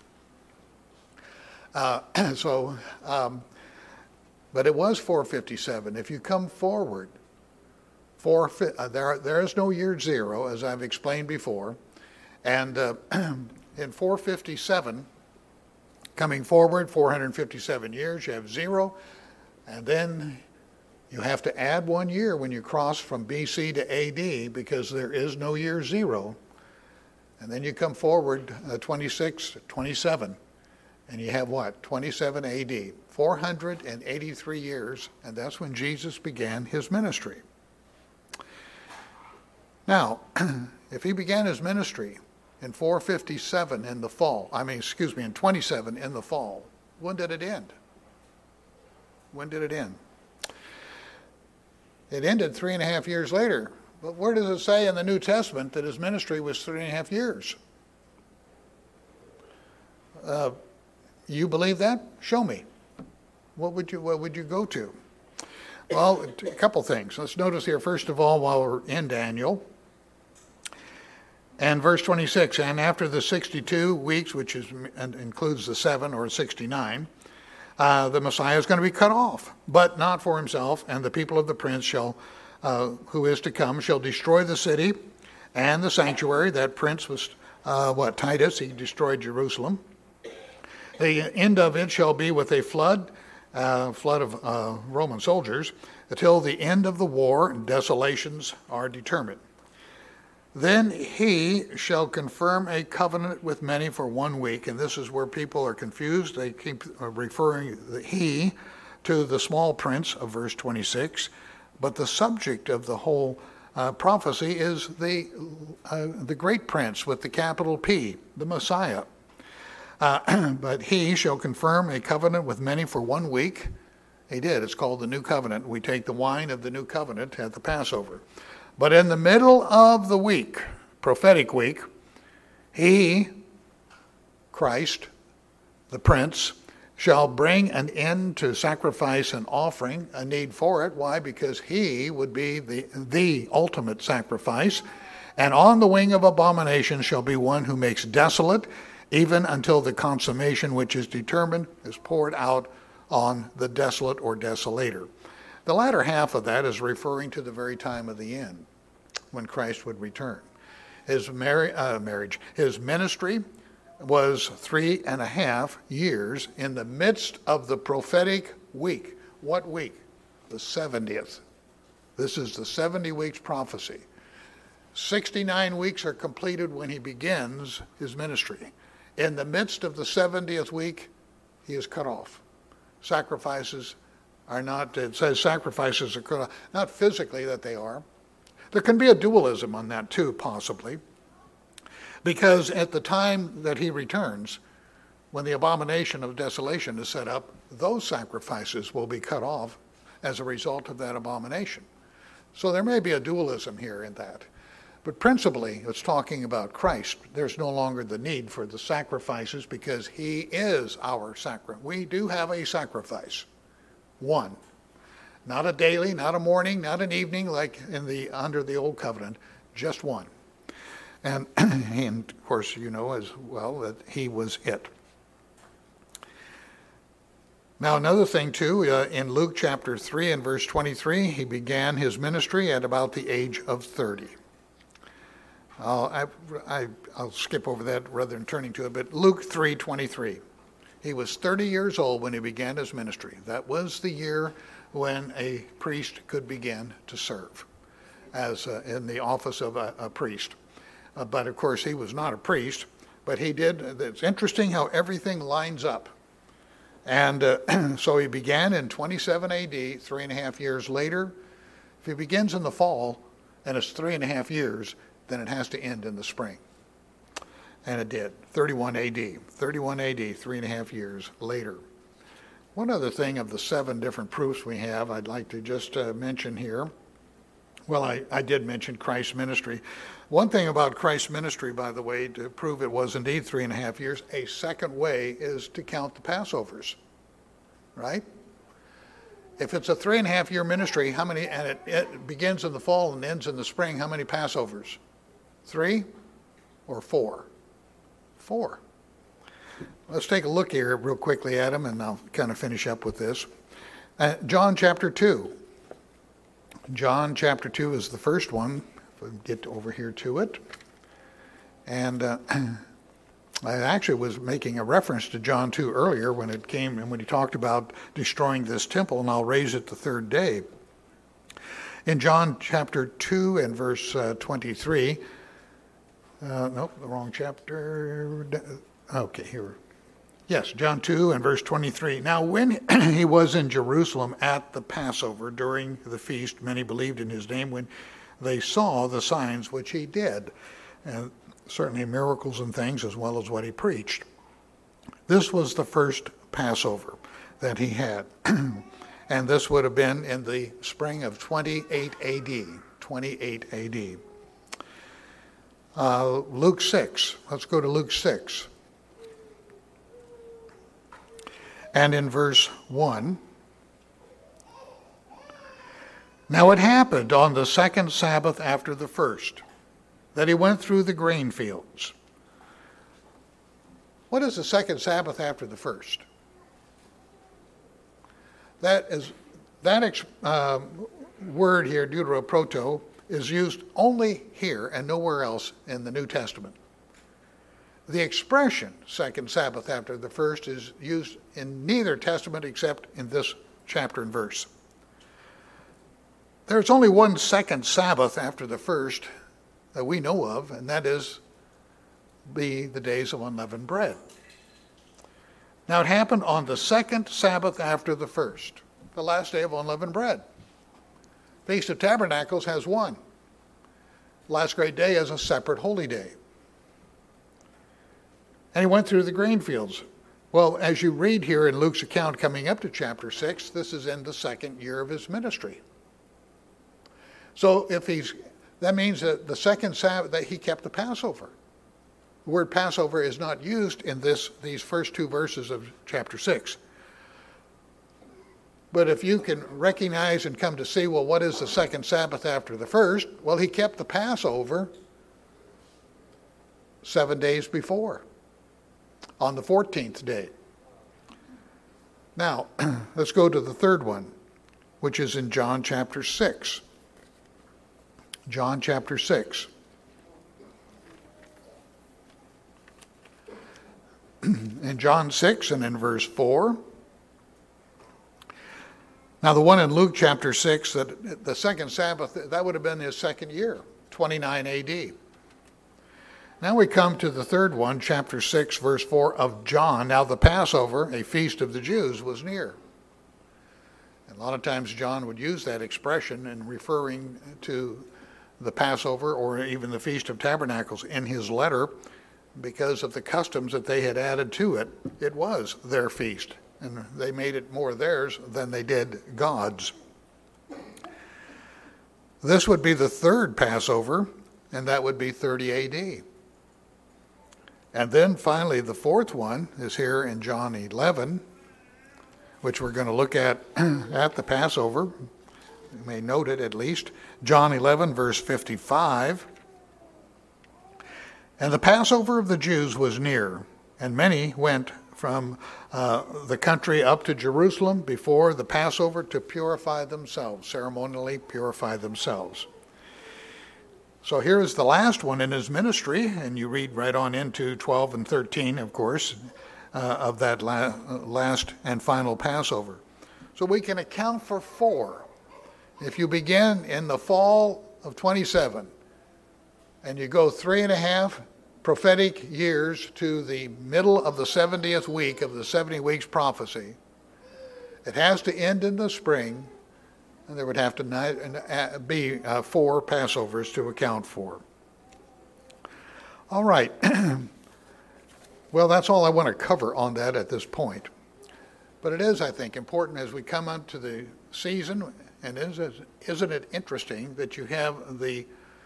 Uh, so, um, but it was four fifty-seven. If you come forward, four, uh, there, there is no year zero, as I've explained before. And uh, in four fifty-seven, coming forward, four hundred fifty-seven years, you have zero. And then you have to add one year when you cross from B C to A D because there is no year zero. And then you come forward uh, twenty-six, twenty-seven, and you have what? twenty-seven A D. four hundred eighty-three years, and that's when Jesus began his ministry. Now, if he began his ministry in four fifty-seven in the fall, I mean, excuse me, in twenty-seven in the fall, when did it end? When did it end? It ended three and a half years later. But where does it say in the New Testament that his ministry was three and a half years? Uh, you believe that? Show me. What would you What would you go to? Well, a couple things. Let's notice here, first of all, while we're in Daniel, and verse twenty-six, and after the sixty-two weeks, which is includes the seven or sixty-nine, Uh, the Messiah is going to be cut off, but not for himself, and the people of the prince shall, uh, who is to come, shall destroy the city and the sanctuary. That prince was, uh, what, Titus, he destroyed Jerusalem. The end of it shall be with a flood, uh, flood of uh, Roman soldiers, until the end of the war, and desolations are determined. Then he shall confirm a covenant with many for one week. And this is where people are confused. They keep referring the he to the small prince of verse twenty-six. But the subject of the whole uh, prophecy is the, uh, the great prince with the capital P, the Messiah. Uh, but he shall confirm a covenant with many for one week. He did. It's called the New Covenant. We take the wine of the New Covenant at the Passover. But in the middle of the week, prophetic week, he, Christ, the Prince, shall bring an end to sacrifice and offering, a need for it. Why? Because he would be the, the ultimate sacrifice. And on the wing of abomination shall be one who makes desolate, even until the consummation which is determined is poured out on the desolate or desolator. The latter half of that is referring to the very time of the end, when Christ would return. His mar- uh, marriage, his ministry was three and a half years in the midst of the prophetic week. What week? The seventieth. This is the seventy weeks prophecy. sixty-nine weeks are completed when he begins his ministry. In the midst of the seventieth week, he is cut off. Sacrifices are not, it says sacrifices are cut off, not physically that they are. There can be a dualism on that too, possibly, because at the time that he returns, when the abomination of desolation is set up, those sacrifices will be cut off as a result of that abomination. So there may be a dualism here in that. But principally, it's talking about Christ. There's no longer the need for the sacrifices because he is our sacrifice. We do have a sacrifice, one. Not a daily, not a morning, not an evening like in the under the old covenant, just one. And, and of course, you know as well that he was it. Now, another thing, too, uh, in Luke chapter three and verse twenty-three, he began his ministry at about the age of thirty. Uh, I, I, I'll skip over that rather than turning to it, but Luke three twenty-three. He was thirty years old when he began his ministry. That was the year when a priest could begin to serve as uh, in the office of a, a priest. Uh, but, of course, he was not a priest, but he did. It's interesting how everything lines up. And uh, so he began in twenty-seven A D, three and a half years later. If he begins in the fall and it's three and a half years, then it has to end in the spring. And it did, thirty-one A D. thirty-one A D, three and a half years later. One other thing of the seven different proofs we have, I'd like to just uh, mention here. Well, I, I did mention Christ's ministry. One thing about Christ's ministry, by the way, to prove it was indeed three and a half years, a second way is to count the Passovers, right? If it's a three and a half year ministry, how many, and it, it begins in the fall and ends in the spring, how many Passovers? Three or four? Four. Let's take a look here real quickly at them, and I'll kind of finish up with this. Uh, John chapter two. John chapter two is the first one. If we get over here to it. And uh, I actually was making a reference to John two earlier when it came and when he talked about destroying this temple, and I'll raise it the third day. In John chapter two and verse uh, twenty-three, uh, nope, the wrong chapter. Okay, here. Yes, John two and verse twenty-three. Now when he was in Jerusalem at the Passover during the feast, many believed in his name when they saw the signs which he did. And certainly miracles and things as well as what he preached. This was the first Passover that he had. And this would have been in the spring of twenty-eight A D. twenty-eight A D. Uh, Luke six. Let's go to Luke six. And in verse one, now it happened on the second Sabbath after the first, that he went through the grain fields. What is the second Sabbath after the first? That is that uh, word here, deuteroproto, is used only here and nowhere else in the New Testament. The expression, second Sabbath after the first, is used in neither testament except in this chapter and verse. There's only one second Sabbath after the first that we know of, and that is be the days of unleavened bread. Now it happened on the second Sabbath after the first, the last day of unleavened bread. Feast of Tabernacles has one. Last great day is a separate holy day. And he went through the grain fields. Well, as you read here in Luke's account coming up to chapter six, this is in the second year of his ministry. So if he's, that means that the second Sabbath, that he kept the Passover. The word Passover is not used in this these first two verses of chapter six. But if you can recognize and come to see, well, what is the second Sabbath after the first? Well, he kept the Passover seven days before, on the fourteenth day. Now, let's go to the third one, which is in John chapter six. John chapter six. In John six and in verse four. Now the one in Luke chapter six, that the second Sabbath, that would have been his second year, twenty-nine A D. Now we come to the third one, chapter six, verse four of John. Now the Passover, a feast of the Jews, was near. And a lot of times John would use that expression in referring to the Passover or even the Feast of Tabernacles in his letter because of the customs that they had added to it. It was their feast, and they made it more theirs than they did God's. This would be the third Passover and that would be thirty A D. And then finally, the fourth one is here in John eleven, which we're going to look at at the Passover. You may note it at least. John eleven, verse fifty-five. And the Passover of the Jews was near, and many went from uh, the country up to Jerusalem before the Passover to purify themselves, ceremonially purify themselves. So here is the last one in his ministry, and you read right on into twelve and thirteen, of course, uh, of that la- last and final Passover. So we can account for four. If you begin in the fall of twenty-seven, and you go three and a half prophetic years to the middle of the seventieth week of the seventy weeks prophecy, it has to end in the spring, and there would have to be uh, four Passovers to account for. All right. Well, that's all I want to cover on that at this point. But it is, I think, important as we come onto the season, and isn't it interesting that you have the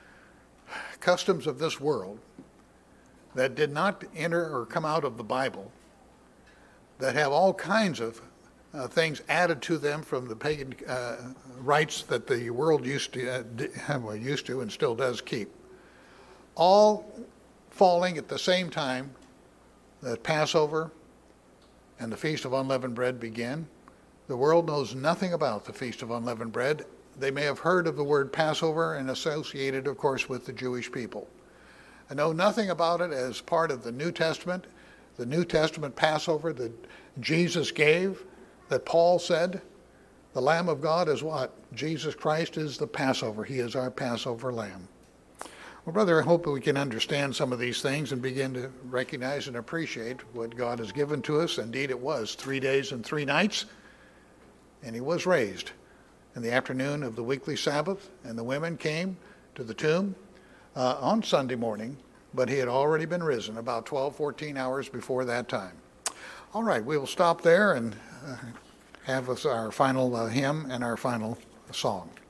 customs of this world that did not enter or come out of the Bible, that have all kinds of uh, things added to them from the pagan uh, rites that the world used to, uh, well, used to and still does keep, all falling at the same time that Passover and the Feast of Unleavened Bread began. The world knows nothing about the Feast of Unleavened Bread. They may have heard of the word Passover and associated, of course, with the Jewish people. I know nothing about it as part of the New Testament, the New Testament Passover that Jesus gave, that Paul said, the Lamb of God is what? Jesus Christ is the Passover. He is our Passover Lamb. Well, brother, I hope we can understand some of these things and begin to recognize and appreciate what God has given to us. Indeed, it was three days and three nights, and he was raised in the afternoon of the weekly Sabbath, and the women came to the tomb uh, on Sunday morning, but he had already been risen about twelve, fourteen hours before that time. All right, we will stop there and uh, have us our final uh, hymn and our final song.